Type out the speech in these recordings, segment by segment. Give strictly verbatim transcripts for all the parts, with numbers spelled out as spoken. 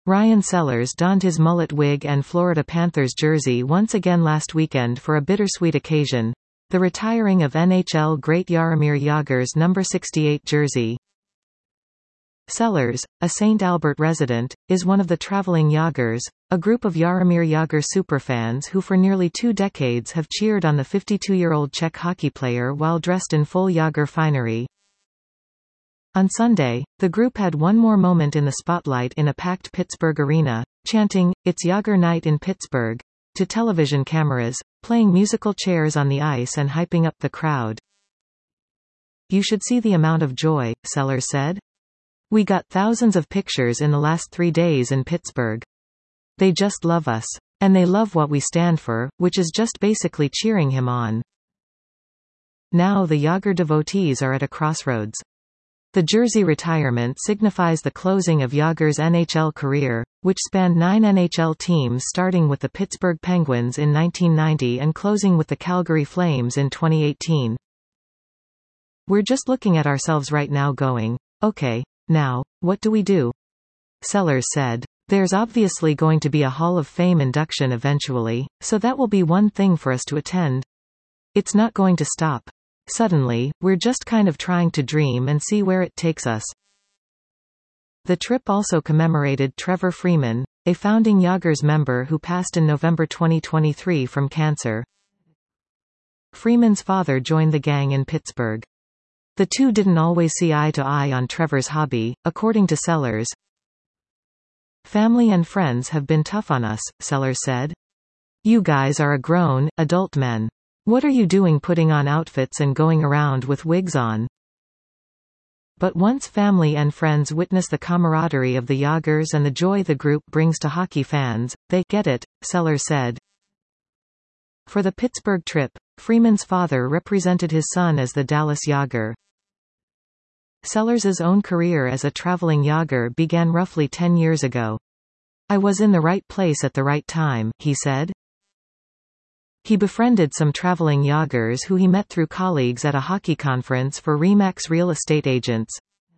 Ryan Sellers donned his mullet wig and Florida Panthers jersey once again last weekend for a bittersweet occasion: the retiring of N H L great Jaromir Jagr's number sixty-eight jersey. Sellers, a Saint Albert resident, is one of the Traveling Jagrs, a group of Jaromir Jagr superfans who for nearly two decades have cheered on the fifty-two-year-old Czech hockey player while dressed in full Jagr finery. On Sunday, the group had one more moment in the spotlight in a packed Pittsburgh arena, chanting, "It's Jagr Night in Pittsburgh," to television cameras, playing musical chairs on the ice and hyping up the crowd. "You should see the amount of joy," Sellers said. "We got thousands of pictures in the last three days in Pittsburgh. They just love us. And they love what we stand for, which is just basically cheering him on." Now the Jagr devotees are at a crossroads. The jersey retirement signifies the closing of Jagr's N H L career, which spanned nine N H L teams starting with the Pittsburgh Penguins in nineteen ninety and closing with the Calgary Flames in twenty eighteen. "We're just looking at ourselves right now going, okay, now, what do we do?" Sellers said. "There's obviously going to be a Hall of Fame induction eventually, so that will be one thing for us to attend. It's not going to stop. Suddenly, we're just kind of trying to dream and see where it takes us." The trip also commemorated Trevor Freeman, a founding Jagr's member who passed in November twenty twenty-three from cancer. Freeman's father joined the gang in Pittsburgh. The two didn't always see eye to eye on Trevor's hobby, according to Sellers. "Family and friends have been tough on us," Sellers said. "You guys are a grown, adult men. What are you doing putting on outfits and going around with wigs on?" But once family and friends witness the camaraderie of the Jagrs and the joy the group brings to hockey fans, they get it, Sellers said. For the Pittsburgh trip, Freeman's father represented his son as the Dallas Jagr. Sellers's own career as a traveling Jagr began roughly ten years ago. "I was in the right place at the right time," he said. He befriended some traveling Jagrs who he met through colleagues at a hockey conference for RE/MAX real estate agents.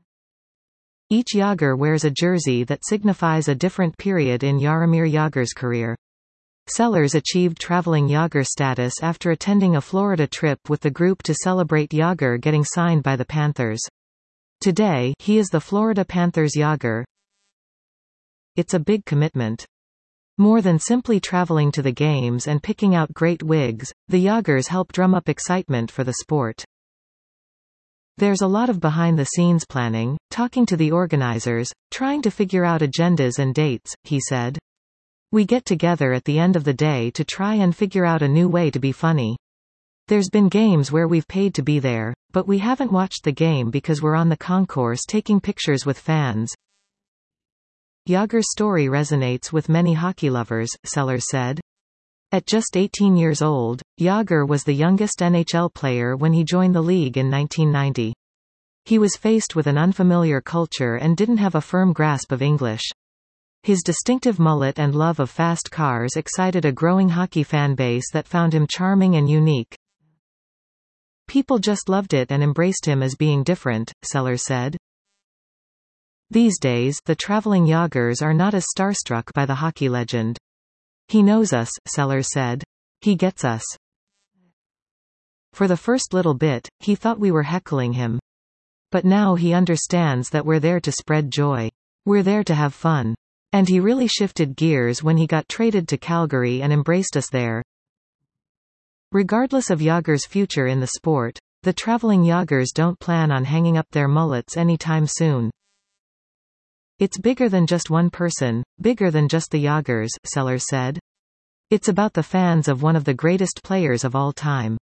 Each Jagr wears a jersey that signifies a different period in Jaromir Jagr's career. Sellers achieved traveling Jagr status after attending a Florida trip with the group to celebrate Jagr getting signed by the Panthers. Today, he is the Florida Panthers Jagr. It's a big commitment. More than simply traveling to the games and picking out great wigs, the Jagrs help drum up excitement for the sport. "There's a lot of behind-the-scenes planning, talking to the organizers, trying to figure out agendas and dates," he said. "We get together at the end of the day to try and figure out a new way to be funny. There's been games where we've paid to be there, but we haven't watched the game because we're on the concourse taking pictures with fans." Jagr's story resonates with many hockey lovers, Sellers said. At just eighteen years old, Jagr was the youngest N H L player when he joined the league in nineteen ninety. He was faced with an unfamiliar culture and didn't have a firm grasp of English. His distinctive mullet and love of fast cars excited a growing hockey fan base that found him charming and unique. "People just loved it and embraced him as being different," Sellers said. These days, the traveling Jagrs are not as starstruck by the hockey legend. "He knows us," Sellers said. "He gets us. For the first little bit, he thought we were heckling him. But now he understands that we're there to spread joy. We're there to have fun. And he really shifted gears when he got traded to Calgary and embraced us there." Regardless of Jagr's future in the sport, the traveling Jagrs don't plan on hanging up their mullets anytime soon. "It's bigger than just one person, bigger than just the Jagrs," Sellers said. "It's about the fans of one of the greatest players of all time."